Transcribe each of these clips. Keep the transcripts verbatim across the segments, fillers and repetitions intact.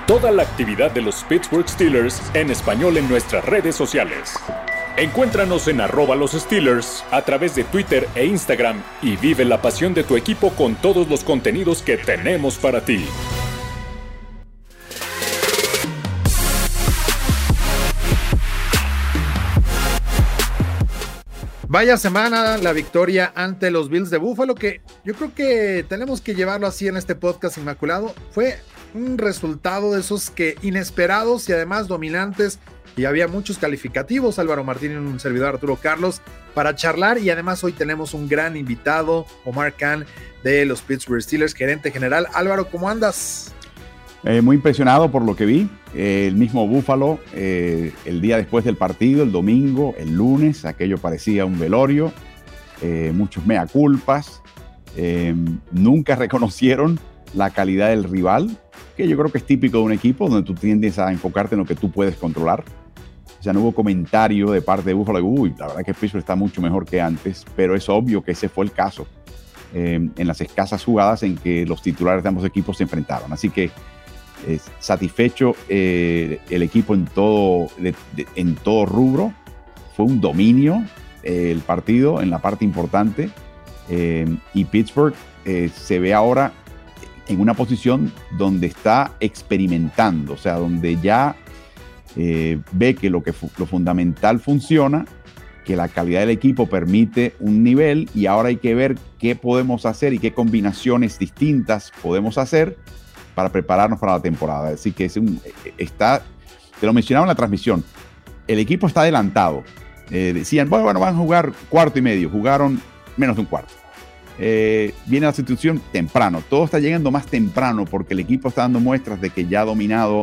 toda la actividad de los Pittsburgh Steelers en español en nuestras redes sociales. Encuéntranos en arroba los Steelers a través de Twitter e Instagram y vive la pasión de tu equipo con todos los contenidos que tenemos para ti. Vaya semana, la victoria ante los Bills de Buffalo, que yo creo que tenemos que llevarlo así en este podcast inmaculado. Fue un resultado de esos que inesperados y además dominantes, y había muchos calificativos, Álvaro Martín y un servidor Arturo Carlos, para charlar, y además hoy tenemos un gran invitado, Omar Khan, de los Pittsburgh Steelers, gerente general. Álvaro, ¿cómo andas? Eh, muy impresionado por lo que vi. Eh, el mismo Buffalo, eh, el día después del partido, el domingo, el lunes, aquello parecía un velorio, eh, muchos mea culpas, eh, nunca reconocieron la calidad del rival, que yo creo que es típico de un equipo donde tú tiendes a enfocarte en lo que tú puedes controlar. O sea, no hubo comentario de parte de Buffalo, uy, la verdad que Pittsburgh está mucho mejor que antes, pero es obvio que ese fue el caso eh, en las escasas jugadas en que los titulares de ambos equipos se enfrentaron. Así que Eh, satisfecho eh, el equipo en todo, de, de, en todo rubro. Fue un dominio eh, el partido en la parte importante eh, y Pittsburgh eh, se ve ahora en una posición donde está experimentando, o sea, donde ya eh, ve que lo, que fu- lo fundamental funciona, que la calidad del equipo permite un nivel, y ahora hay que ver qué podemos hacer y qué combinaciones distintas podemos hacer para prepararnos para la temporada. Así que es un, está, te lo mencionaba en la transmisión, el equipo está adelantado. Eh, decían, bueno, bueno, van a jugar cuarto y medio, jugaron menos de un cuarto. Eh, viene la sustitución temprano, todo está llegando más temprano porque el equipo está dando muestras de que ya ha dominado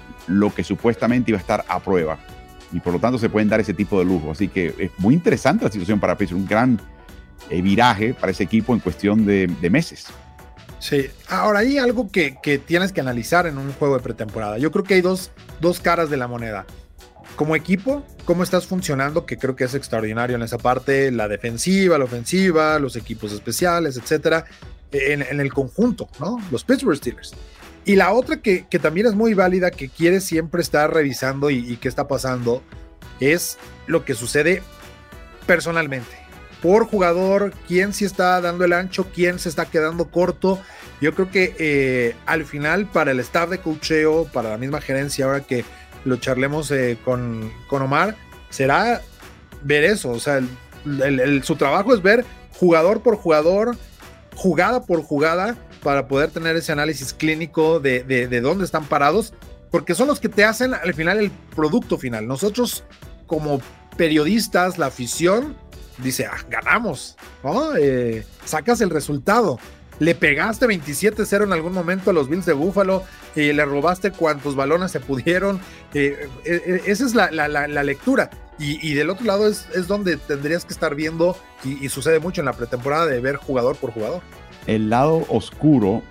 lo que supuestamente iba a estar a prueba, y por lo tanto se pueden dar ese tipo de lujo. Así que es muy interesante la situación para Pittsburgh, un gran eh, viraje para ese equipo en cuestión de, de meses. Sí, ahora hay algo que, que tienes que analizar en un juego de pretemporada. Yo creo que hay dos, dos caras de la moneda. Como equipo, cómo estás funcionando, que creo que es extraordinario en esa parte, la defensiva, la ofensiva, los equipos especiales, etcétera, en, en el conjunto, ¿no? Los Pittsburgh Steelers. Y la otra que, que también es muy válida, que quieres siempre estar revisando y, y qué está pasando, es lo que sucede personalmente. Por jugador, quién sí está dando el ancho, quién se está quedando corto. Yo creo que eh, al final, para el staff de coacheo, para la misma gerencia, ahora que lo charlemos eh, con, con Omar, será ver eso. O sea, el, el, el, su trabajo es ver jugador por jugador, jugada por jugada, para poder tener ese análisis clínico de, de, de dónde están parados, porque son los que te hacen al final el producto final. Nosotros, como periodistas, la afición dice, ah, ganamos, ¿no? Eh, sacas el resultado. Le pegaste veintisiete cero en algún momento a los Bills de Buffalo y le robaste cuantos balones se pudieron. Eh, eh, esa es la, la, la, la lectura. Y, y del otro lado es, es donde tendrías que estar viendo, y, y sucede mucho en la pretemporada, de ver jugador por jugador. El lado oscuro,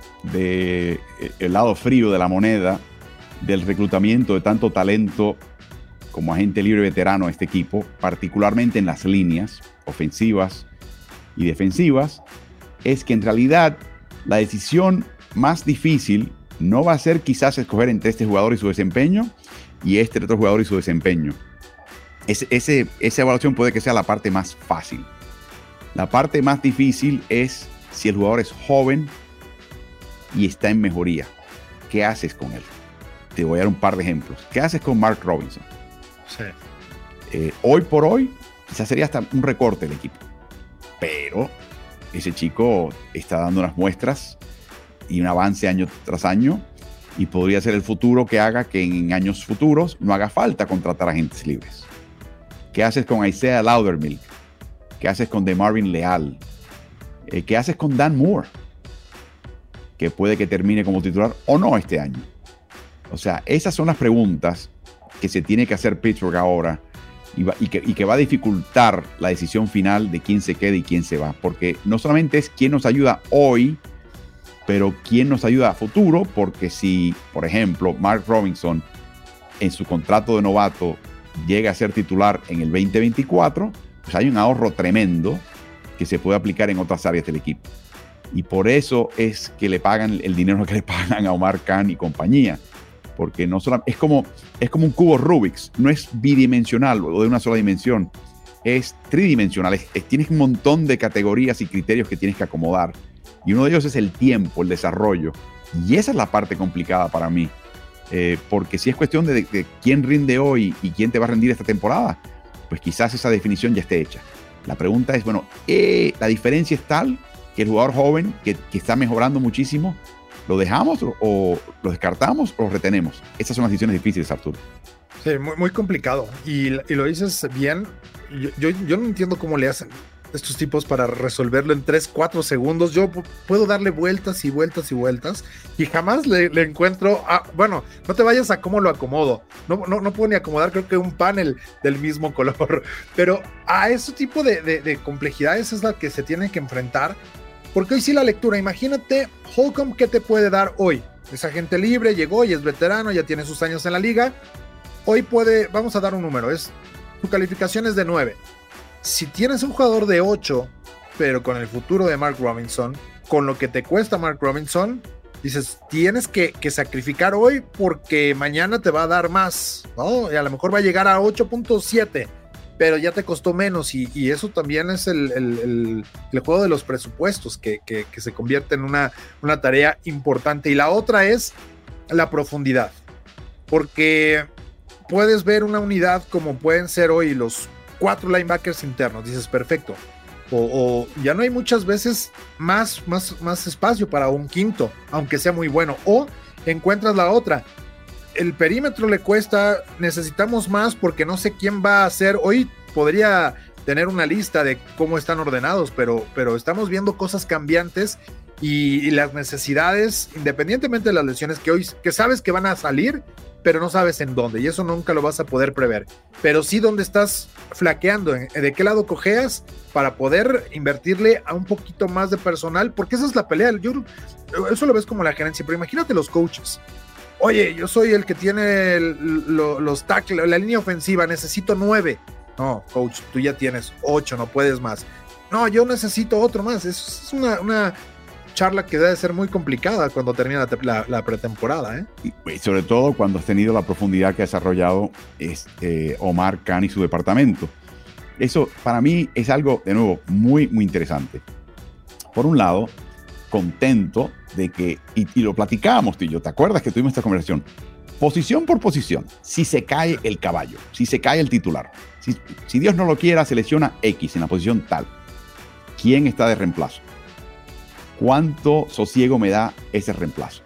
de, el lado frío de la moneda del reclutamiento de tanto talento como agente libre veterano a este equipo, particularmente en las líneas ofensivas y defensivas, es que en realidad la decisión más difícil no va a ser quizás escoger entre este jugador y su desempeño y este otro jugador y su desempeño. Ese, ese, esa evaluación puede que sea la parte más fácil. La parte más difícil es si el jugador es joven y está en mejoría. ¿Qué haces con él? Te voy a dar un par de ejemplos. ¿Qué haces con Mark Robinson? Sí. Eh, hoy por hoy, quizás sería hasta un recorte del equipo. Pero ese chico está dando unas muestras y un avance año tras año, y podría ser el futuro que haga que en años futuros no haga falta contratar agentes libres. ¿Qué haces con Isaiah Loudermilk? ¿Qué haces con DeMarvin Leal? Eh, ¿Qué haces con Dan Moore? Que puede que termine como titular o no este año. O sea, esas son las preguntas que se tiene que hacer Pittsburgh ahora, y, va, y, que, y que va a dificultar la decisión final de quién se queda y quién se va. Porque no solamente es quién nos ayuda hoy, pero quién nos ayuda a futuro, porque si, por ejemplo, Mark Robinson en su contrato de novato llega a ser titular en el veinte veinticuatro, pues hay un ahorro tremendo que se puede aplicar en otras áreas del equipo. Y por eso es que le pagan el dinero que le pagan a Omar Khan y compañía, porque no solo, es, como, es como un cubo Rubik's, no es bidimensional o de una sola dimensión, es tridimensional, es, es, tienes un montón de categorías y criterios que tienes que acomodar, y uno de ellos es el tiempo, el desarrollo, y esa es la parte complicada para mí, eh, porque si es cuestión de, de quién rinde hoy y quién te va a rendir esta temporada, pues quizás esa definición ya esté hecha. La pregunta es, bueno, eh, ¿la diferencia es tal que el jugador joven que, que está mejorando muchísimo, lo dejamos o, o lo descartamos o lo retenemos? Esas son las decisiones difíciles, Arturo. Sí, muy, muy complicado. Y, y lo dices bien. Yo, yo, yo no entiendo cómo le hacen estos tipos para resolverlo en tres, cuatro segundos. Yo puedo darle vueltas y vueltas y vueltas y jamás le, le encuentro, a, bueno, no te vayas a cómo lo acomodo, no, no, no puedo ni acomodar creo que un panel del mismo color, pero a ese tipo de, de, de complejidades es la que se tiene que enfrentar, porque hoy sí la lectura, imagínate Holcomb, ¿qué te puede dar hoy? Es agente libre, llegó y es veterano, ya tiene sus años en la liga, hoy puede, vamos a dar un número, es, su calificación es de nueve. Si tienes un jugador de ocho, pero con el futuro de Mark Robinson, con lo que te cuesta Mark Robinson, dices, tienes que, que sacrificar hoy porque mañana te va a dar más, ¿no? Y a lo mejor va a llegar a ocho punto siete, pero ya te costó menos, y, y eso también es el, el, el, el juego de los presupuestos, que, que, que se convierte en una, una tarea importante. Y la otra es la profundidad, porque puedes ver una unidad como pueden ser hoy los cuatro linebackers internos, dices perfecto, o, o ya no hay muchas veces más, más, más espacio para un quinto, aunque sea muy bueno, o encuentras la otra, el perímetro le cuesta, necesitamos más porque no sé quién va a hacer, hoy podría tener una lista de cómo están ordenados, pero, pero estamos viendo cosas cambiantes y, y las necesidades, independientemente de las lesiones que hoy, que sabes que van a salir, pero no sabes en dónde, y eso nunca lo vas a poder prever, pero sí dónde estás flaqueando, de qué lado cojeas para poder invertirle a un poquito más de personal, porque esa es la pelea. Yo, eso lo ves como la gerencia, pero imagínate los coaches. Oye, yo soy el que tiene el, lo, los tackles, la línea ofensiva, necesito nueve. No, coach, tú ya tienes ocho, no puedes más. No, yo necesito otro más. Eso es una, una charla que debe ser muy complicada cuando termina la, la, la pretemporada, ¿eh? Y sobre todo cuando has tenido la profundidad que ha desarrollado este, Omar Khan y su departamento. Eso para mí es algo, de nuevo, muy, muy interesante. Por un lado, contento de que, y, y lo platicábamos tú y yo, ¿te acuerdas que tuvimos esta conversación? Posición por posición, si se cae el caballo, si se cae el titular, si, si Dios no lo quiera, se lesiona X en la posición tal, ¿quién está de reemplazo? ¿Cuánto sosiego me da ese reemplazo?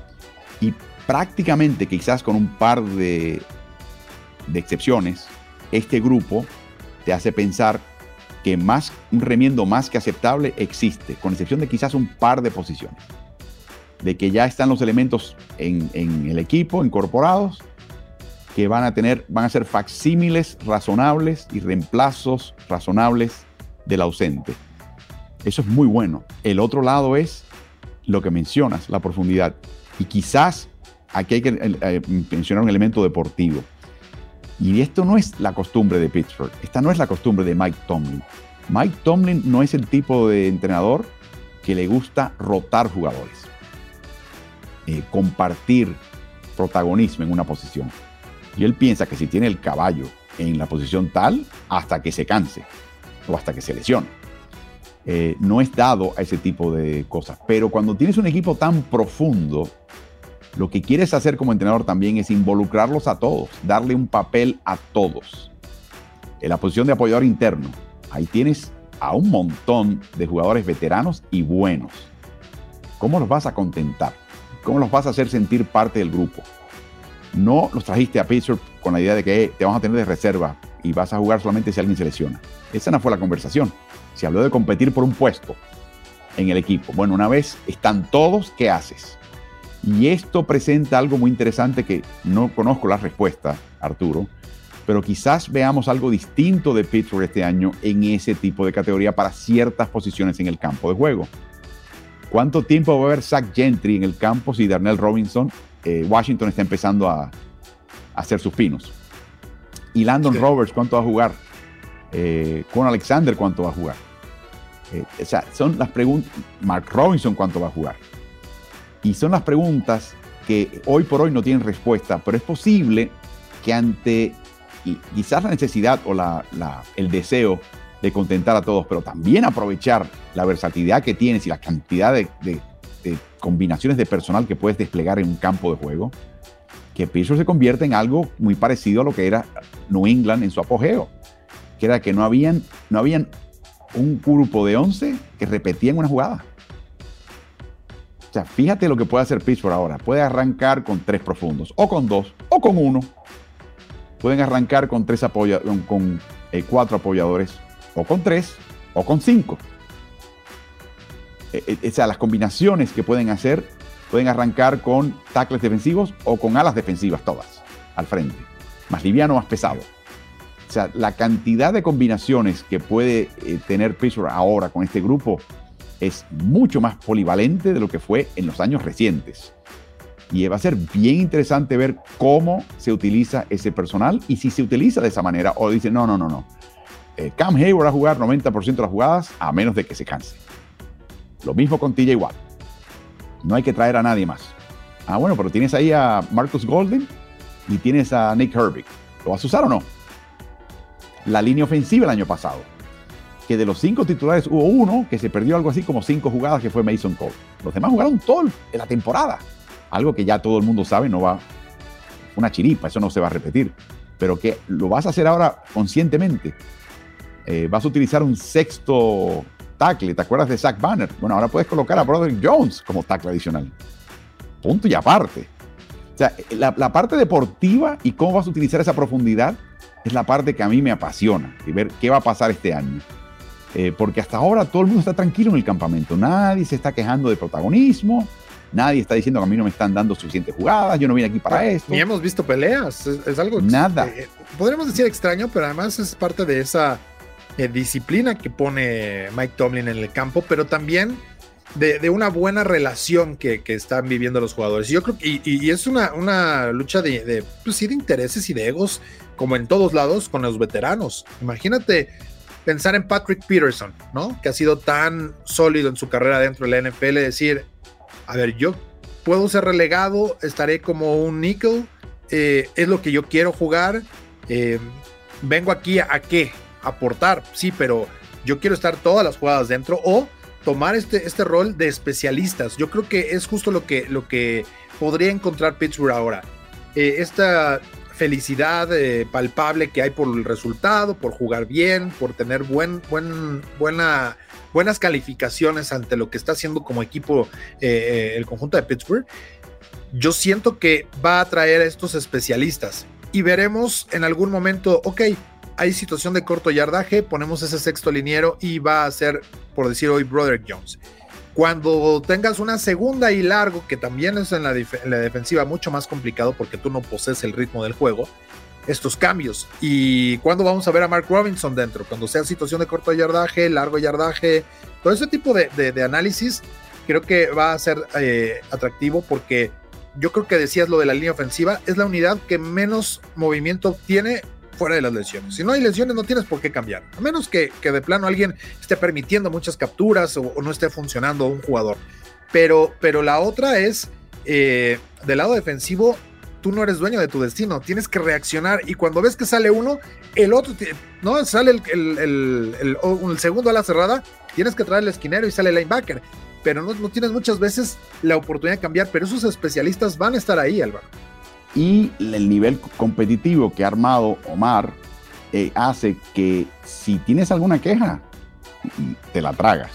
Y prácticamente, quizás con un par de, de excepciones, este grupo te hace pensar que más, un remiendo más que aceptable existe, con excepción de quizás un par de posiciones. De que ya están los elementos en, en el equipo incorporados, que van a tener, van a ser facsímiles razonables y reemplazos razonables del ausente. Eso es muy bueno. El otro lado es lo que mencionas, la profundidad. Y quizás aquí hay que eh, mencionar un elemento deportivo. Y esto no es la costumbre de Pittsburgh. Esta no es la costumbre de Mike Tomlin. Mike Tomlin no es el tipo de entrenador que le gusta rotar jugadores. Eh, compartir protagonismo en una posición. Y él piensa que si tiene el caballo en la posición tal, hasta que se canse o hasta que se lesione. Eh, no es dado a ese tipo de cosas. Pero cuando tienes un equipo tan profundo, lo que quieres hacer como entrenador también es involucrarlos a todos, darle un papel a todos. En la posición de apoyador interno, ahí tienes a un montón de jugadores veteranos y buenos. ¿Cómo los vas a contentar? ¿Cómo los vas a hacer sentir parte del grupo? No los trajiste a Pittsburgh con la idea de que te vamos a tener de reserva y vas a jugar solamente si alguien se lesiona. Esa no fue la conversación. Se habló de competir por un puesto en el equipo. Bueno, una vez están todos, ¿qué haces? Y esto presenta algo muy interesante que no conozco la respuesta, Arturo, pero quizás veamos algo distinto de Pittsburgh este año en ese tipo de categoría para ciertas posiciones en el campo de juego. ¿Cuánto tiempo va a haber Zach Gentry en el campo si Darnell Robinson, eh, Washington está empezando a, a hacer sus pinos? Y Landon sí. Roberts, ¿cuánto va a jugar? Eh, con Alexander, ¿cuánto va a jugar? Eh, o sea, son las preguntas. Mark Robinson, ¿cuánto va a jugar? Y son las preguntas que hoy por hoy no tienen respuesta, pero es posible que ante y quizás la necesidad o la, la, el deseo de contentar a todos, pero también aprovechar la versatilidad que tienes y la cantidad de, de, de combinaciones de personal que puedes desplegar en un campo de juego, que Pittsburgh se convierte en algo muy parecido a lo que era New England en su apogeo, que era que no habían, no habían un grupo de once que repetían una jugada. O sea, fíjate lo que puede hacer Pittsburgh ahora. Puede arrancar con tres profundos, o con dos, o con uno. Pueden arrancar con, tres apoya con, con eh, cuatro apoyadores, o con tres, o con cinco. Eh, eh, o sea, las combinaciones que pueden hacer, pueden arrancar con tackles defensivos o con alas defensivas todas, al frente. Más liviano, más pesado. O sea, la cantidad de combinaciones que puede eh, tener Pittsburgh ahora con este grupo es mucho más polivalente de lo que fue en los años recientes. Y va a ser bien interesante ver cómo se utiliza ese personal y si se utiliza de esa manera o dicen, no, no, no, no. Eh, Cam Hayward va a jugar noventa por ciento de las jugadas a menos de que se canse. Lo mismo con T J Watt. No hay que traer a nadie más. Ah, bueno, pero tienes ahí a Marcus Golden y tienes a Nick Herbig. ¿Lo vas a usar o no? La línea ofensiva el año pasado, que de los cinco titulares hubo uno que se perdió algo así como cinco jugadas, que fue Mason Cole. Los demás jugaron todo en la temporada. Algo que ya todo el mundo sabe, no va, una chiripa, eso no se va a repetir. Pero que lo vas a hacer ahora conscientemente. Eh, vas a utilizar un sexto tackle. ¿Te acuerdas de Zach Banner? Bueno, ahora puedes colocar a Broderick Jones como tackle adicional. Punto y aparte. O sea, la, la parte deportiva y cómo vas a utilizar esa profundidad es la parte que a mí me apasiona, y ver qué va a pasar este año. Eh, porque hasta ahora todo el mundo está tranquilo en el campamento. Nadie se está quejando de protagonismo. Nadie está diciendo que a mí no me están dando suficientes jugadas. Yo no vine aquí para esto. Ni hemos visto peleas. Es, es algo... Nada. Eh, podríamos decir extraño, pero además es parte de esa eh, disciplina que pone Mike Tomlin en el campo, pero también de, de una buena relación que, que están viviendo los jugadores. Yo creo que y, y es una, una lucha de, de, pues sí, de intereses y de egos, como en todos lados, con los veteranos. Imagínate pensar en Patrick Peterson, ¿no? Que ha sido tan sólido en su carrera dentro de la N F L, decir, a ver, yo puedo ser relegado, estaré como un nickel, eh, es lo que yo quiero jugar, eh, vengo aquí a, a qué, aportar, sí, pero yo quiero estar todas las jugadas dentro, o tomar este, este rol de especialistas. Yo creo que es justo lo que, lo que podría encontrar Pittsburgh ahora. Eh, esta felicidad eh, palpable que hay por el resultado, por jugar bien, por tener buen, buen, buena, buenas calificaciones ante lo que está haciendo como equipo eh, el conjunto de Pittsburgh. Yo siento que va a traer a estos especialistas y veremos en algún momento, ok, hay situación de corto yardaje, ponemos ese sexto liniero y va a ser, por decir hoy, Broderick Jones. Cuando tengas una segunda y largo, que también es en la, dif- en la defensiva mucho más complicado porque tú no posees el ritmo del juego, estos cambios. ¿Y cuándo vamos a ver a Mark Robinson dentro? Cuando sea situación de corto yardaje, largo yardaje, todo ese tipo de, de, de análisis creo que va a ser eh, atractivo, porque yo creo que decías lo de la línea ofensiva, es la unidad que menos movimiento tiene fuera de las lesiones. Si no hay lesiones, no tienes por qué cambiar, a menos que, que de plano alguien esté permitiendo muchas capturas o, o no esté funcionando un jugador. Pero, pero la otra es, eh, del lado defensivo, tú no eres dueño de tu destino, tienes que reaccionar, y cuando ves que sale uno, el otro, no sale el, el, el, el, el, el segundo a la cerrada, tienes que traer el esquinero y sale el linebacker, pero no, no tienes muchas veces la oportunidad de cambiar, pero esos especialistas van a estar ahí, Álvaro. Y el nivel competitivo que ha armado Omar eh, hace que si tienes alguna queja, te la tragas,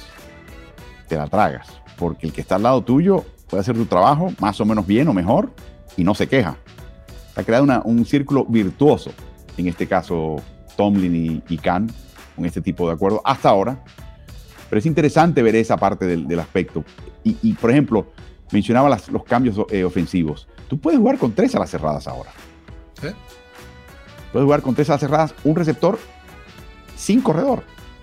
te la tragas, porque el que está al lado tuyo puede hacer tu trabajo más o menos bien o mejor y no se queja. Se ha creado una, un círculo virtuoso, en este caso Tomlin y, y Khan, con este tipo de acuerdo hasta ahora, pero es interesante ver esa parte del, del aspecto. Y, y, por ejemplo, mencionaba las, los cambios eh, ofensivos. Tú puedes jugar con tres alas cerradas ahora. ¿Sí? Puedes jugar con tres alas cerradas, un receptor sin corredor.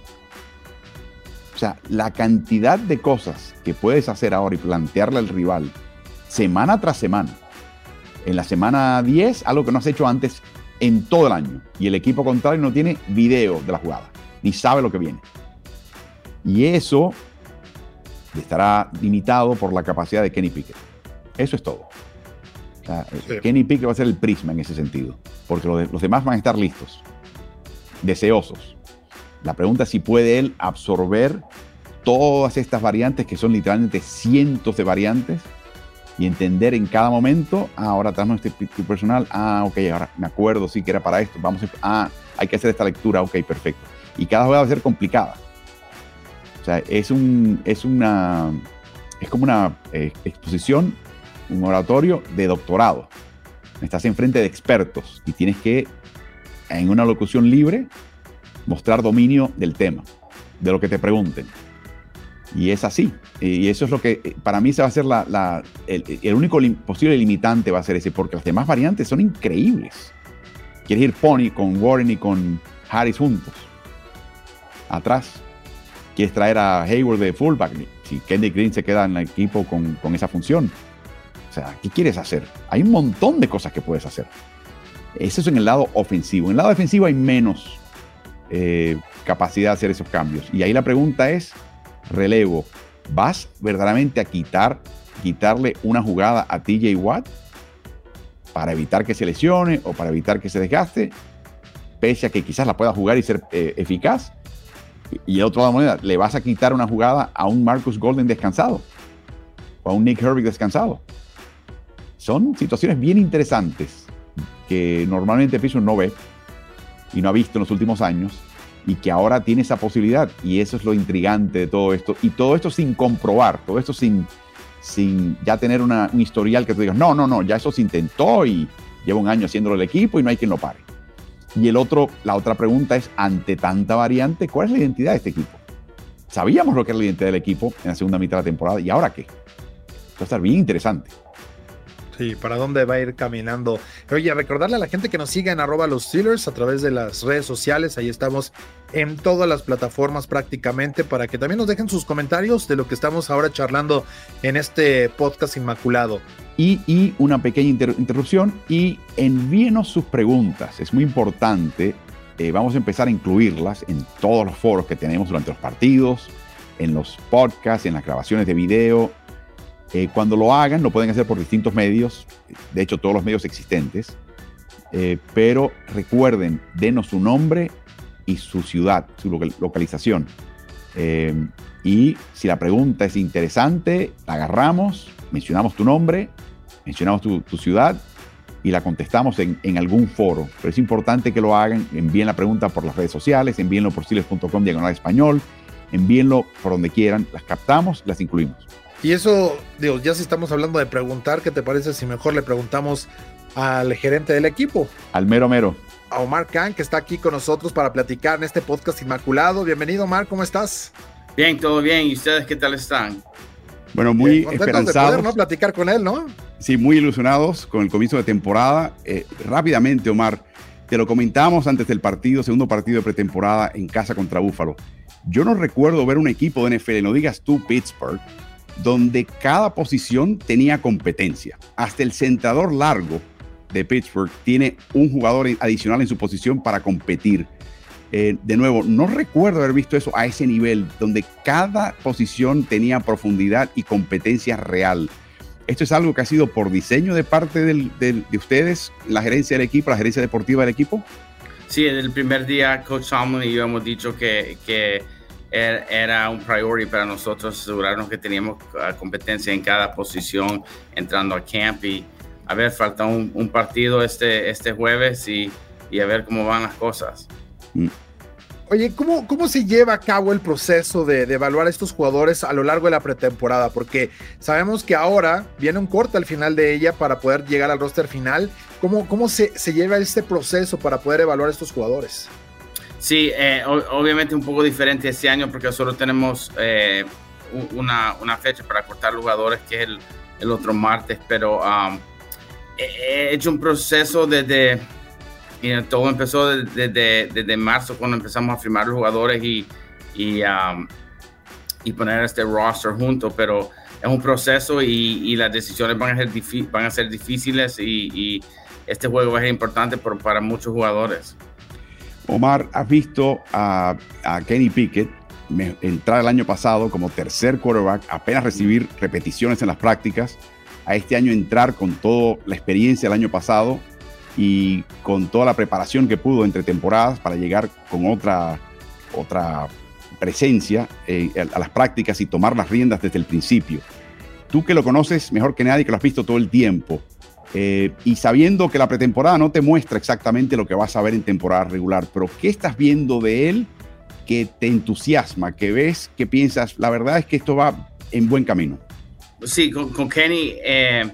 O sea, la cantidad de cosas que puedes hacer ahora y plantearle al rival semana tras semana. En la semana diez, algo que no has hecho antes en todo el año. Y el equipo contrario no tiene video de la jugada, ni sabe lo que viene. Y eso estará limitado por la capacidad de Kenny Pickett. Eso es todo. O sea, Sí. Kenny Pickett va a ser el prisma en ese sentido, porque los, de, los demás van a estar listos, deseosos. La pregunta es si puede él absorber todas estas variantes, que son literalmente cientos de variantes, y entender en cada momento, ah, ahora tenemos este pick personal, ah, ok, ahora me acuerdo, sí, que era para esto, vamos a, ah, hay que hacer esta lectura, ok, perfecto. Y cada jugada va a ser complicada. O sea, es, un, es, una, es como una eh, exposición, un oratorio de doctorado. Estás enfrente de expertos y tienes que, en una locución libre, mostrar dominio del tema, de lo que te pregunten. Y es así. Y eso es lo que, para mí, se va a ser la, la, el, el único lim, posible limitante va a ser ese, porque las demás variantes son increíbles. Quieres ir Pony con Warren y con Harris juntos, atrás. Quieres traer a Hayward de fullback, si Kendrick Green se queda en el equipo con, con esa función. O sea, ¿qué quieres hacer? Hay un montón de cosas que puedes hacer. Eso es en el lado ofensivo. En el lado defensivo hay menos eh, capacidad de hacer esos cambios. Y ahí la pregunta es, relevo, ¿vas verdaderamente a quitar, quitarle una jugada a T J Watt para evitar que se lesione o para evitar que se desgaste, pese a que quizás la pueda jugar y ser eh, eficaz? Y de otra manera, ¿le vas a quitar una jugada a un Marcus Golden descansado? ¿O a un Nick Herbig descansado? Son situaciones bien interesantes que normalmente Pittsburgh no ve y no ha visto en los últimos años, y que ahora tiene esa posibilidad, y eso es lo intrigante de todo esto, y todo esto sin comprobar, todo esto sin, sin ya tener una, un historial que tú digas, no, no, no, ya eso se intentó y lleva un año haciéndolo el equipo y no hay quien lo pare. Y el otro, la otra pregunta es, ante tanta variante, ¿cuál es la identidad de este equipo? Sabíamos lo que era la identidad del equipo en la segunda mitad de la temporada, ¿y ahora qué? Va a estar bien interesante. Sí, ¿para dónde va a ir caminando? Oye, recordarle a la gente que nos siga en arroba los Steelers a través de las redes sociales. Ahí estamos en todas las plataformas prácticamente, para que también nos dejen sus comentarios de lo que estamos ahora charlando en este podcast inmaculado. Y, y una pequeña inter- interrupción, y envíenos sus preguntas. Es muy importante. Eh, vamos a empezar a incluirlas en todos los foros que tenemos durante los partidos, en los podcasts, en las grabaciones de video. Eh, cuando lo hagan, lo pueden hacer por distintos medios, de hecho todos los medios existentes, eh, pero recuerden, denos su nombre y su ciudad, su local, localización. Eh, y si la pregunta es interesante, la agarramos, mencionamos tu nombre, mencionamos tu, tu ciudad y la contestamos en, en algún foro. Pero es importante que lo hagan, envíen la pregunta por las redes sociales, envíenlo por steelers punto com diagonal español, envíenlo por donde quieran, las captamos, las incluimos. Y eso, digo, ya si estamos hablando de preguntar, ¿qué te parece si mejor le preguntamos al gerente del equipo? Al mero mero. A Omar Khan, que está aquí con nosotros para platicar en este podcast inmaculado. Bienvenido, Omar, ¿cómo estás? Bien, todo bien. ¿Y ustedes qué tal están? Bueno, muy Bien, esperanzados. De poder, ¿no? Platicar con él, ¿no? Sí, muy ilusionados con el comienzo de temporada. Eh, rápidamente, Omar, te lo comentamos antes del partido, segundo partido de pretemporada en casa contra Buffalo. Yo no recuerdo ver un equipo de N F L, no digas tú Pittsburgh, donde cada posición tenía competencia. Hasta el centrador largo de Pittsburgh tiene un jugador adicional en su posición para competir. Eh, de nuevo, no recuerdo haber visto eso a ese nivel, donde cada posición tenía profundidad y competencia real. ¿Esto es algo que ha sido por diseño de parte del, del, de ustedes, la gerencia del equipo, la gerencia deportiva del equipo? Sí, desde el primer día, Coach Tomlin y yo hemos dicho que, que era un priority para nosotros asegurarnos que teníamos competencia en cada posición entrando a camp. Y a ver, falta un, un partido este, este jueves y, y a ver cómo van las cosas. Mm. Oye, ¿cómo, ¿cómo se lleva a cabo el proceso de, de evaluar a estos jugadores a lo largo de la pretemporada? Porque sabemos que ahora viene un corte al final de ella para poder llegar al roster final. ¿Cómo, cómo se, se lleva este proceso para poder evaluar a estos jugadores? Sí, eh, obviamente un poco diferente este año porque solo tenemos eh, una, una fecha para cortar los jugadores, que es el, el otro martes, pero um, he hecho un proceso desde... Y todo empezó desde, desde, desde marzo, cuando empezamos a firmar los jugadores y, y, um, y poner este roster junto, pero es un proceso y, y las decisiones van a ser, difi- van a ser difíciles y, y este juego va a ser importante por, para muchos jugadores. Omar, has visto a, a Kenny Pickett entrar el año pasado como tercer quarterback, apenas recibir repeticiones en las prácticas, a este año entrar con toda la experiencia del año pasado y con toda la preparación que pudo entre temporadas para llegar con otra, otra presencia eh, a las prácticas y tomar las riendas desde el principio. Tú que lo conoces mejor que nadie, que lo has visto todo el tiempo, eh, y sabiendo que la pretemporada no te muestra exactamente lo que vas a ver en temporada regular, pero ¿qué estás viendo de él que te entusiasma, que ves, que piensas, la verdad es que esto va en buen camino? Sí, con, con Kenny, eh,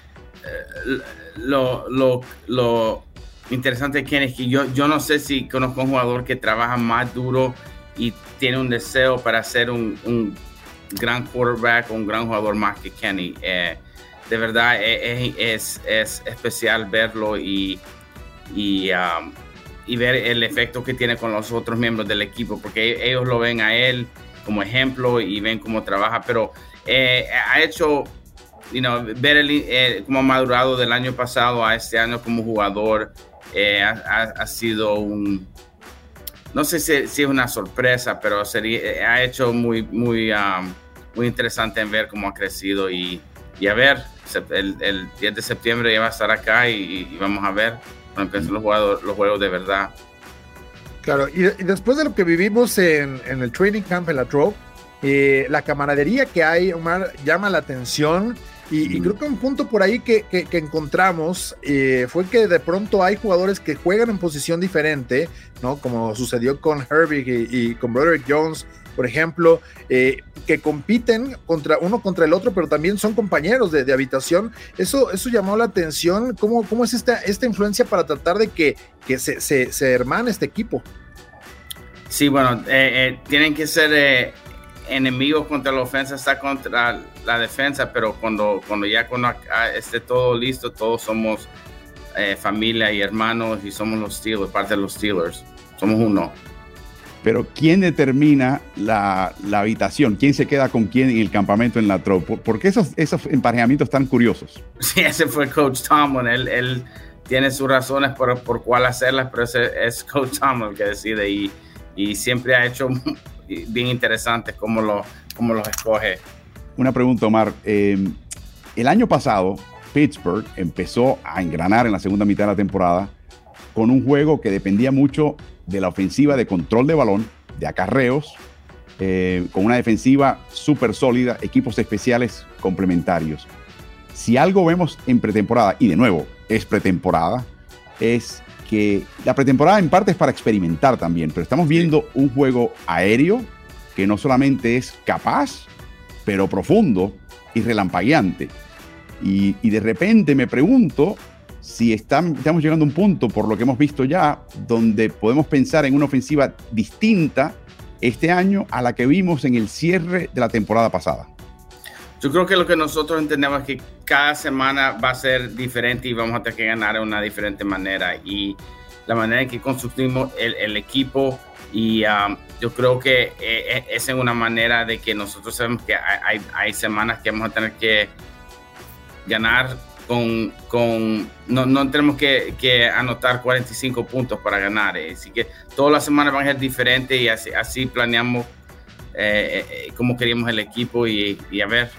lo, lo, lo interesante de Kenny es que yo, yo no sé si conozco un jugador que trabaja más duro y tiene un deseo para ser un, un gran quarterback, un gran jugador más que Kenny. Eh, de verdad es, es, es especial verlo y, y, um, y ver el efecto que tiene con los otros miembros del equipo, porque ellos lo ven a él como ejemplo y ven cómo trabaja, pero eh, ha hecho, you know, ver el, eh, cómo ha madurado del año pasado a este año como jugador. Eh, ha, ha, ha sido un, no sé si, si es una sorpresa, pero sería, eh, ha hecho muy, muy, um, muy interesante en ver cómo ha crecido y, y a ver, el, el diez de septiembre ya va a estar acá y, y vamos a ver cuando empiecen los juegos, los juegos de verdad. Claro, y, y después de lo que vivimos en, en el training camp en la Trove, eh, la camaradería que hay, Omar, llama la atención. Y, y creo que un punto por ahí que, que, que encontramos eh, fue que de pronto hay jugadores que juegan en posición diferente, ¿no? Como sucedió con Herbig y, y con Broderick Jones, por ejemplo, eh, que compiten contra uno contra el otro, pero también son compañeros de, de habitación. Eso, eso llamó la atención. ¿Cómo, cómo es esta, esta influencia para tratar de que, que se, se, se hermane este equipo? Sí, bueno, eh, eh, tienen que ser eh, enemigos contra la ofensa, está contra la defensa, pero cuando, cuando ya cuando esté todo listo, todos somos eh, familia y hermanos y somos los Steelers, parte de los Steelers, somos uno. Pero ¿quién determina la, la habitación? ¿Quién se queda con quién en el campamento en la Trove? ¿Por, ¿Por qué esos, esos emparejamientos tan curiosos? Sí, ese fue Coach Tomlin, él, él tiene sus razones por, por cuál hacerlas, pero ese es Coach Tomlin el que decide y, y siempre ha hecho bien interesante cómo, lo, cómo los escoge. Una pregunta, Omar. Eh, el año pasado, Pittsburgh empezó a engranar en la segunda mitad de la temporada con un juego que dependía mucho de la ofensiva de control de balón, de acarreos, eh, con una defensiva súper sólida, equipos especiales complementarios. Si algo vemos en pretemporada, y de nuevo, es pretemporada, es que la pretemporada en parte es para experimentar también, pero estamos viendo un juego aéreo que no solamente es capaz, pero profundo y relampagueante. Y, y de repente me pregunto si están, estamos llegando a un punto, por lo que hemos visto ya, donde podemos pensar en una ofensiva distinta este año a la que vimos en el cierre de la temporada pasada. Yo creo que lo que nosotros entendemos es que cada semana va a ser diferente y vamos a tener que ganar de una diferente manera. Y la manera en que construimos el, el equipo, y um, yo creo que eh, es en una manera de que nosotros sabemos que hay, hay, hay semanas que vamos a tener que ganar con... con no, no tenemos que, que anotar cuarenta y cinco puntos para ganar. Eh. Así que todas las semanas van a ser diferentes y así, así planeamos eh, eh, cómo queríamos el equipo y, y a ver.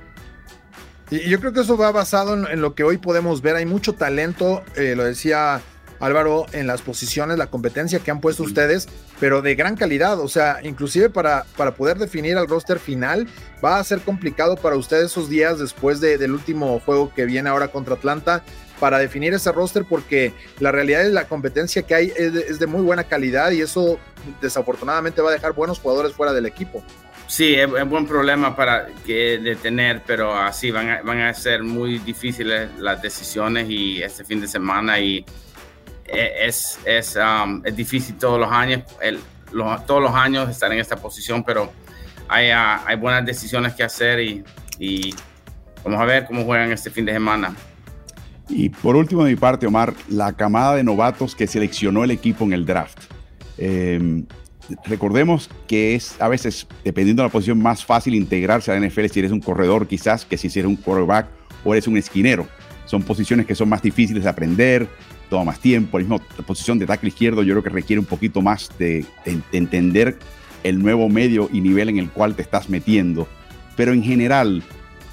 Y yo creo que eso va basado en, en lo que hoy podemos ver. Hay mucho talento, eh, lo decía Álvaro, en las posiciones, la competencia que han puesto sí. ustedes, pero de gran calidad. O sea, inclusive para, para poder definir al roster final, va a ser complicado para ustedes esos días después de, del último juego que viene ahora contra Atlanta, para definir ese roster, porque la realidad es la competencia que hay es de, es de muy buena calidad y eso desafortunadamente va a dejar buenos jugadores fuera del equipo. Sí, es un buen problema para que de tener, pero así van a, van a ser muy difíciles las decisiones y este fin de semana y es, es, um, es difícil todos los años, el, los, todos los años estar en esta posición, pero hay, uh, hay buenas decisiones que hacer y, y vamos a ver cómo juegan este fin de semana. Y por último de mi parte, Omar, la camada de novatos que seleccionó el equipo en el draft. Eh, recordemos que es a veces, dependiendo de la posición, más fácil integrarse a la N F L si eres un corredor quizás que si eres un quarterback o eres un esquinero. Son posiciones que son más difíciles de aprender, toma más tiempo. La misma posición de tackle izquierdo yo creo que requiere un poquito más de, de, de entender el nuevo medio y nivel en el cual te estás metiendo. Pero en general,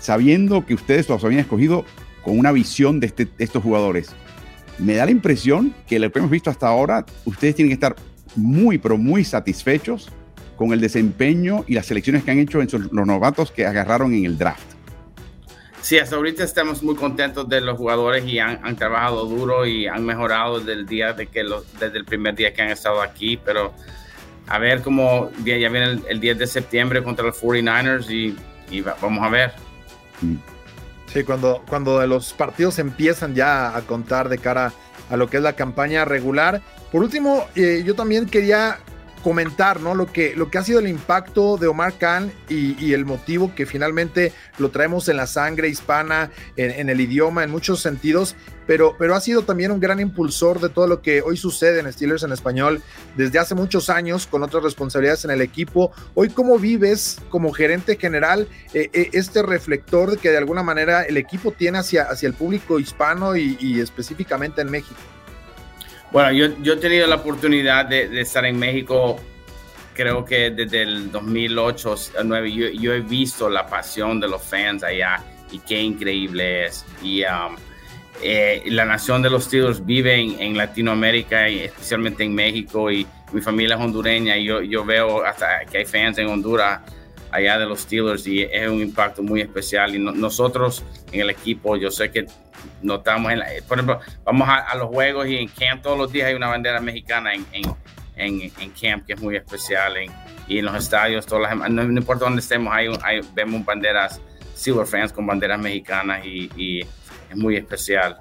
sabiendo que ustedes los habían escogido con una visión de, este, de estos jugadores, me da la impresión que lo que hemos visto hasta ahora, ustedes tienen que estar muy, pero muy satisfechos con el desempeño y las selecciones que han hecho en sus, los novatos que agarraron en el draft. Sí, hasta ahorita estamos muy contentos de los jugadores y han, han trabajado duro y han mejorado desde el, día de que los, desde el primer día que han estado aquí, pero a ver cómo ya, ya viene el, el diez de septiembre contra los cuarenta y nueve ers y, y va, vamos a ver. Mm. Sí, cuando, cuando los partidos empiezan ya a contar de cara a lo que es la campaña regular. Por último, eh, yo también quería comentar, ¿no? Lo que, lo que ha sido el impacto de Omar Khan y, y el motivo que finalmente lo traemos en la sangre hispana, en, en el idioma, en muchos sentidos, pero, pero ha sido también un gran impulsor de todo lo que hoy sucede en Steelers en español desde hace muchos años, con otras responsabilidades en el equipo. Hoy, ¿cómo vives como gerente general eh, eh, este reflector que de alguna manera el equipo tiene hacia, hacia el público hispano y, y específicamente en México? Bueno, yo, yo he tenido la oportunidad de, de estar en México, creo que desde el dos mil ocho, dos mil nueve, yo, yo he visto la pasión de los fans allá y qué increíble es. Y um, eh, la nación de los Steelers vive en, en Latinoamérica, y especialmente en México, y mi familia es hondureña, y yo, yo veo hasta que hay fans en Honduras allá de los Steelers, y es un impacto muy especial. Y no, nosotros en el equipo, yo sé que notamos, en la, por ejemplo, vamos a, a los juegos y en camp todos los días hay una bandera mexicana en, en, en, en camp, que es muy especial, en, y en los estadios, todas las, no, no importa dónde estemos, hay, hay, vemos banderas Steelers fans con banderas mexicanas, y, y es muy especial.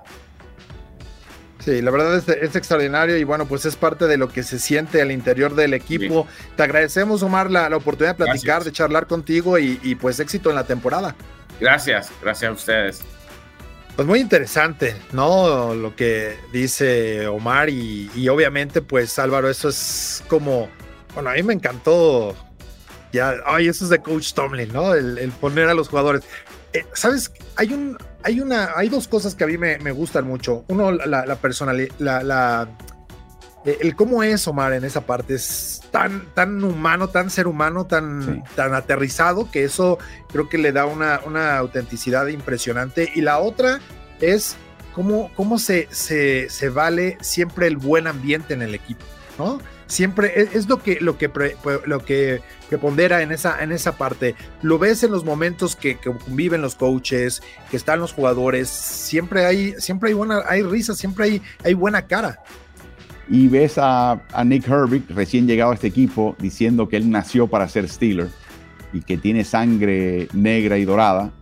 Sí, la verdad es, es extraordinario, y bueno, pues es parte de lo que se siente al interior del equipo. Sí. Te agradecemos, Omar, la, la oportunidad de platicar, gracias, de charlar contigo, y, y pues éxito en la temporada. Gracias, gracias a ustedes. Pues muy interesante, ¿no? Lo que dice Omar, y, y obviamente, pues Álvaro, eso es como, bueno, a mí me encantó, ya, ay, eso es de Coach Tomlin, ¿no? El, el poner a los jugadores. Eh, ¿Sabes? Hay un, hay una, hay dos cosas que a mí me, me gustan mucho. Uno, la, la personalidad, la, la, el cómo es Omar en esa parte, es tan, tan humano, tan ser humano, tan, sí, tan aterrizado, que eso creo que le da una, una autenticidad impresionante. Y la otra es cómo, cómo se, se, se vale siempre el buen ambiente en el equipo, ¿no? Siempre es, es lo que, lo que, pre, lo que prepondera en esa, en esa parte. Lo ves en los momentos que, que conviven los coaches, que están los jugadores, siempre hay, siempre hay buena, hay risa, siempre hay, hay buena cara. Y ves a, a Nick Herbig, recién llegado a este equipo, diciendo que él nació para ser Steeler y que tiene sangre negra y dorada.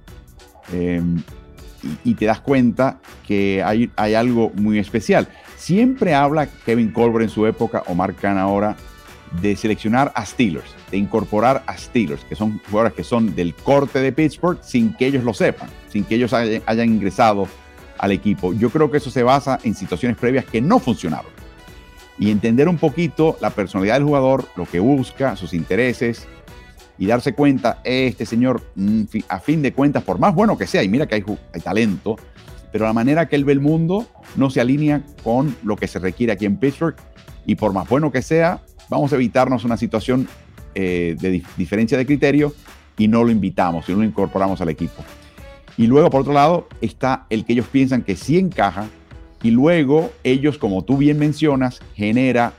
Eh, y, y te das cuenta que hay, hay algo muy especial. Siempre habla Kevin Colbert en su época, Omar Khan ahora, de seleccionar a Steelers, de incorporar a Steelers, que son jugadores que son del corte de Pittsburgh sin que ellos lo sepan, sin que ellos hayan, hayan ingresado al equipo. Yo creo que eso se basa en situaciones previas que no funcionaron. Y entender un poquito la personalidad del jugador, lo que busca, sus intereses, y darse cuenta, este señor, a fin de cuentas, por más bueno que sea, y mira que hay, hay talento, pero la manera que él ve el mundo no se alinea con lo que se requiere aquí en Pittsburgh, y por más bueno que sea, vamos a evitarnos una situación eh, de dif- diferencia de criterio, y no lo invitamos, y no lo incorporamos al equipo. Y luego, por otro lado, está el que ellos piensan que sí encaja, y luego ellos, como tú bien mencionas, genera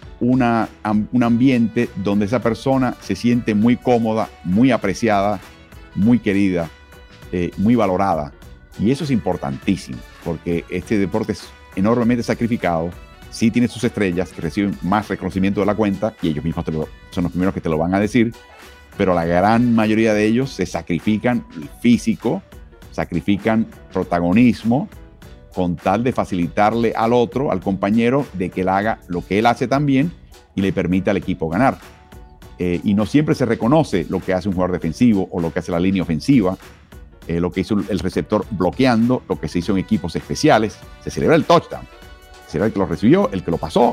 una, un ambiente donde esa persona se siente muy cómoda, muy apreciada, muy querida, eh, muy valorada. Y eso es importantísimo, porque este deporte es enormemente sacrificado. Sí tiene sus estrellas que reciben más reconocimiento de la cuenta, y ellos mismos te lo, son los primeros que te lo van a decir, pero la gran mayoría de ellos se sacrifican el físico, sacrifican protagonismo, con tal de facilitarle al otro, al compañero, de que él haga lo que él hace también y le permita al equipo ganar. Eh, y no siempre se reconoce lo que hace un jugador defensivo o lo que hace la línea ofensiva, eh, lo que hizo el receptor bloqueando, lo que se hizo en equipos especiales. Se celebra el touchdown, se celebra el que lo recibió, el que lo pasó,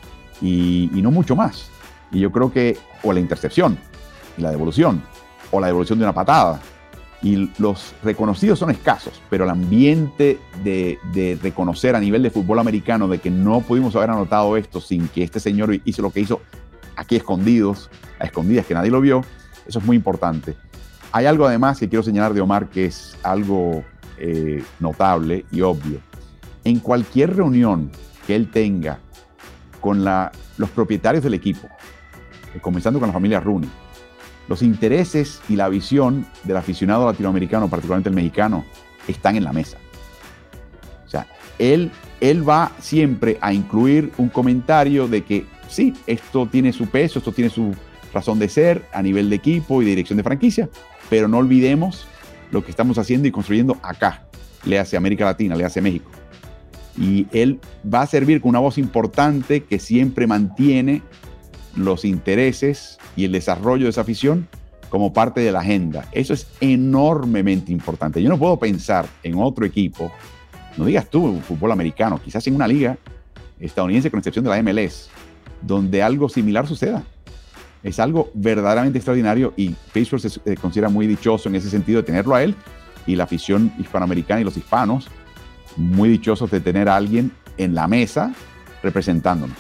y, y no mucho más. Y yo creo que, o la intercepción, y la devolución, o la devolución de una patada. Y los reconocidos son escasos, pero el ambiente de, de reconocer a nivel de fútbol americano de que no pudimos haber anotado esto sin que este señor hizo lo que hizo aquí escondidos, a escondidas, que nadie lo vio, eso es muy importante. Hay algo además que quiero señalar de Omar que es algo eh, notable y obvio. En cualquier reunión que él tenga con la, los propietarios del equipo, eh, comenzando con la familia Rooney, los intereses y la visión del aficionado latinoamericano, particularmente el mexicano, están en la mesa. O sea, él, él va siempre a incluir un comentario de que sí, esto tiene su peso, esto tiene su razón de ser a nivel de equipo y de dirección de franquicia, pero no olvidemos lo que estamos haciendo y construyendo acá, le hace América Latina, le hace México. Y él va a servir con una voz importante que siempre mantiene los intereses y el desarrollo de esa afición como parte de la agenda. Eso es enormemente importante. Yo no puedo pensar en otro equipo, no digas tú, fútbol americano, quizás en una liga estadounidense con excepción de la M L S, donde algo similar suceda. Es algo verdaderamente extraordinario y Pittsburgh se eh, considera muy dichoso en ese sentido de tenerlo a él y la afición hispanoamericana y los hispanos muy dichosos de tener a alguien en la mesa representándonos.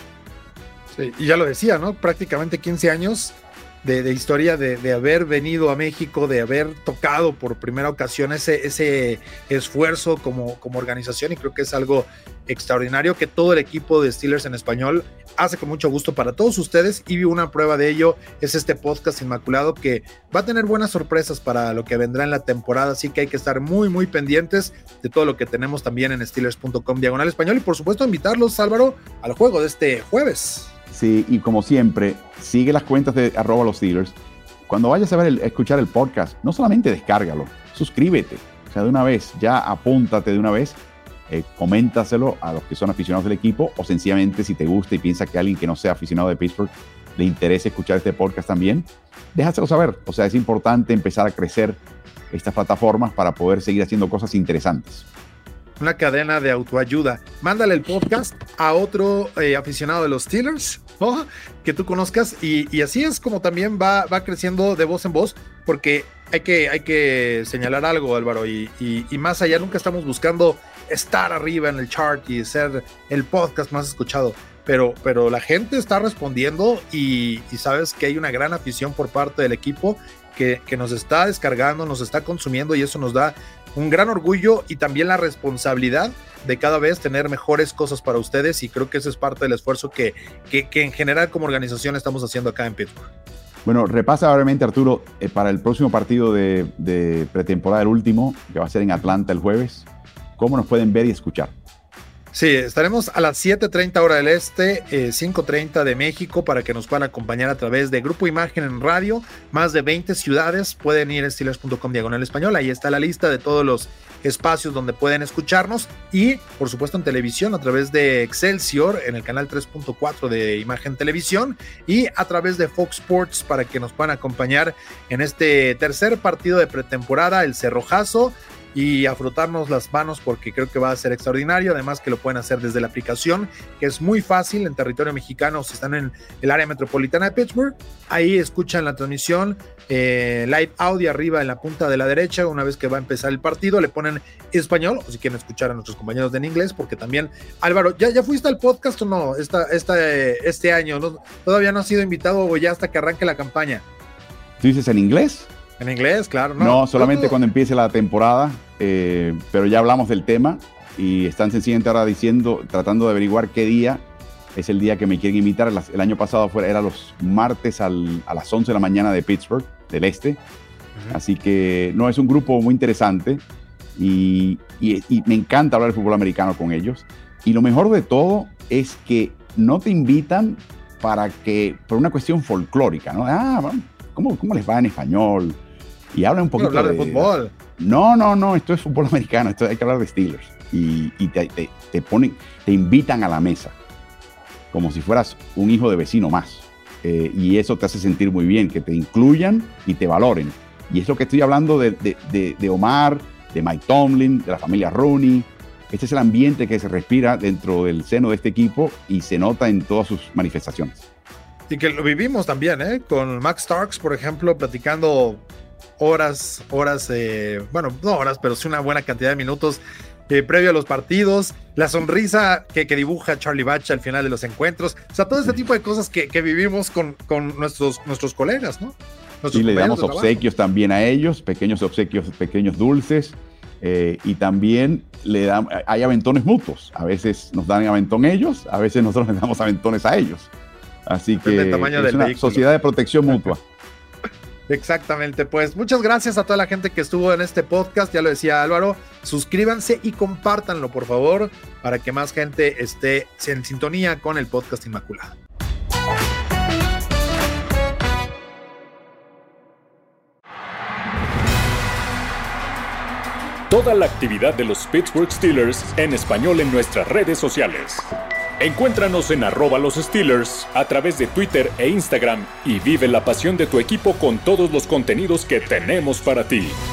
Sí, y ya lo decía, ¿no? Prácticamente quince años de, de historia de, de haber venido a México, de haber tocado por primera ocasión ese, ese esfuerzo como, como organización, y creo que es algo extraordinario que todo el equipo de Steelers en español hace con mucho gusto para todos ustedes, y una prueba de ello es este podcast Inmaculado, que va a tener buenas sorpresas para lo que vendrá en la temporada, así que hay que estar muy muy pendientes de todo lo que tenemos también en steelers punto com diagonal español, y por supuesto invitarlos, Álvaro, al juego de este jueves. Sí, y como siempre, sigue las cuentas de arroba los Steelers. Cuando vayas a ver el, a escuchar el podcast, no solamente descárgalo, suscríbete, o sea, de una vez, ya apúntate de una vez. Eh, coméntaselo a los que son aficionados del equipo, o sencillamente si te gusta y piensa que alguien que no sea aficionado de Pittsburgh le interesa escuchar este podcast también, déjaselo saber. O sea, es importante empezar a crecer estas plataformas para poder seguir haciendo cosas interesantes. Una cadena de autoayuda. Mándale el podcast a otro eh, aficionado de los Steelers, ¿no? Que tú conozcas, y, y así es como también va, va creciendo de voz en voz, porque hay que, hay que señalar algo, Álvaro, y, y, y más allá, nunca estamos buscando estar arriba en el chart y ser el podcast más escuchado, pero, pero la gente está respondiendo, y, y sabes que hay una gran afición por parte del equipo que, que nos está descargando, nos está consumiendo, y eso nos da un gran orgullo y también la responsabilidad de cada vez tener mejores cosas para ustedes, y creo que ese es parte del esfuerzo que, que, que en general como organización estamos haciendo acá en Pittsburgh. Bueno, repasa brevemente, Arturo, eh, para el próximo partido de, de pretemporada, el último, que va a ser en Atlanta el jueves, ¿cómo nos pueden ver y escuchar? Sí, estaremos a las siete treinta hora del este, eh, cinco treinta de México, para que nos puedan acompañar a través de Grupo Imagen en radio. Más de veinte ciudades, pueden ir a steelers punto com diagonal español, ahí está la lista de todos los espacios donde pueden escucharnos, y por supuesto en televisión a través de Excelsior en el canal tres punto cuatro de Imagen Televisión, y a través de Fox Sports para que nos puedan acompañar en este tercer partido de pretemporada, el Cerrojazo, y a frotarnos las manos porque creo que va a ser extraordinario. Además que lo pueden hacer desde la aplicación, que es muy fácil en territorio mexicano. Si están en el área metropolitana de Pittsburgh, ahí escuchan la transmisión eh, live audio arriba en la punta de la derecha. Una vez que va a empezar el partido, le ponen español, o si quieren escuchar a nuestros compañeros de en inglés, porque también, Álvaro, ¿ya, ya fuiste al podcast o no esta, esta, este año? ¿No? ¿Todavía no has sido invitado o ya hasta que arranque la campaña? ¿Tú dices en inglés? En inglés, claro. No, no solamente cuando empiece la temporada, eh, pero ya hablamos del tema y están sencillamente ahora diciendo, tratando de averiguar qué día es el día que me quieren invitar. El, el año pasado fue, era los martes al, a las once de la mañana de Pittsburgh, del este. Uh-huh. Así que no, es un grupo muy interesante y, y, y me encanta hablar de fútbol americano con ellos. Y lo mejor de todo es que no te invitan para que, por una cuestión folclórica, ¿no? Ah, ¿cómo, cómo les va en español? Y habla un poquito hablar de, de fútbol. No, no, no, esto es fútbol americano, esto hay que hablar de Steelers. Y, y te, te, te ponen, te invitan a la mesa, como si fueras un hijo de vecino más. Eh, y eso te hace sentir muy bien, que te incluyan y te valoren. Y es lo que estoy hablando de, de, de, de Omar, de Mike Tomlin, de la familia Rooney. Este es el ambiente que se respira dentro del seno de este equipo y se nota en todas sus manifestaciones. Y que lo vivimos también, ¿eh? Con Max Starks, por ejemplo, platicando horas, horas, eh, bueno, no horas, pero sí una buena cantidad de minutos eh, previo a los partidos, la sonrisa que, que dibuja Charlie Batch al final de los encuentros, o sea, todo este tipo de cosas que, que vivimos con, con nuestros, nuestros colegas, ¿no? Y le damos obsequios también a ellos, pequeños obsequios, pequeños dulces. Eh, y también le dan, hay aventones mutuos. A veces nos dan aventón ellos, a veces nosotros les damos aventones a ellos. Así que es una vehículo. Sociedad de protección mutua. Exactamente, pues muchas gracias a toda la gente que estuvo en este podcast, ya lo decía Álvaro, suscríbanse y compártanlo por favor, para que más gente esté en sintonía con el podcast Inmaculada. Toda la actividad de los Pittsburgh Steelers en español en nuestras redes sociales. Encuéntranos en arroba los Steelers a través de Twitter e Instagram y vive la pasión de tu equipo con todos los contenidos que tenemos para ti.